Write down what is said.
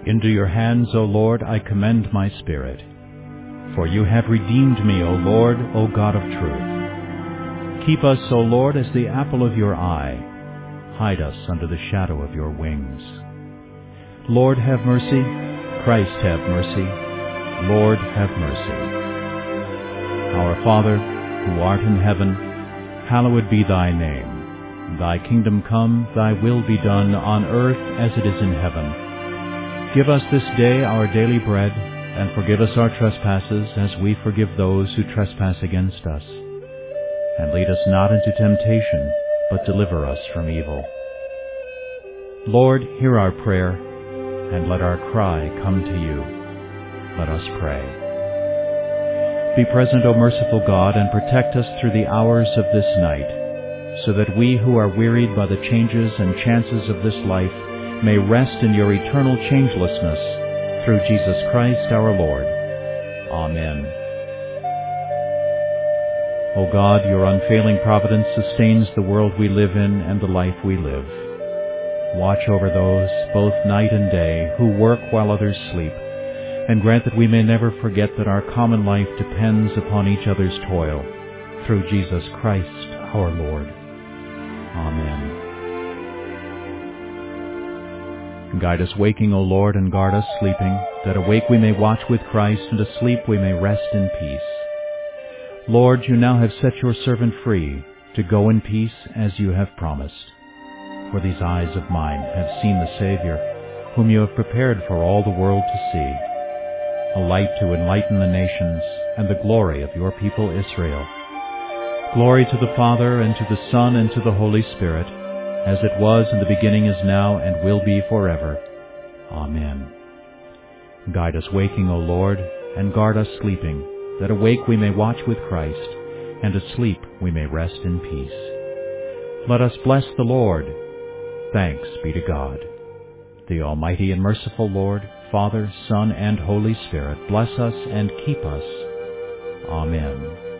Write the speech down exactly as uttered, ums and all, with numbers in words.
Into your hands, O Lord, I commend my spirit. For you have redeemed me, O Lord, O God of truth. Keep us, O Lord, as the apple of your eye. Hide us under the shadow of your wings. Lord, have mercy. Christ, have mercy. Lord, have mercy. Our Father, who art in heaven, hallowed be thy name. Thy kingdom come, thy will be done, on earth as it is in heaven. Give us this day our daily bread, and forgive us our trespasses, as we forgive those who trespass against us. And lead us not into temptation, but deliver us from evil. Lord, hear our prayer, and let our cry come to you. Let us pray. Be present, O merciful God, and protect us through the hours of this night, so that we who are wearied by the changes and chances of this life may rest in your eternal changelessness, through Jesus Christ our Lord. Amen. O God, your unfailing providence sustains the world we live in and the life we live. Watch over those, both night and day, who work while others sleep, and grant that we may never forget that our common life depends upon each other's toil, through Jesus Christ our Lord. Amen. Guide us waking, O Lord, and guard us sleeping, that awake we may watch with Christ, and asleep we may rest in peace. Lord, you now have set your servant free, to go in peace as you have promised. For these eyes of mine have seen the Savior, whom you have prepared for all the world to see, a light to enlighten the nations, and the glory of your people Israel. Glory to the Father, and to the Son, and to the Holy Spirit, as it was in the beginning, is now, and will be forever. Amen. Guide us waking, O Lord, and guard us sleeping, that awake we may watch with Christ, and asleep we may rest in peace. Let us bless the Lord. Thanks be to God. The Almighty and merciful Lord, Father, Son, and Holy Spirit, bless us and keep us. Amen.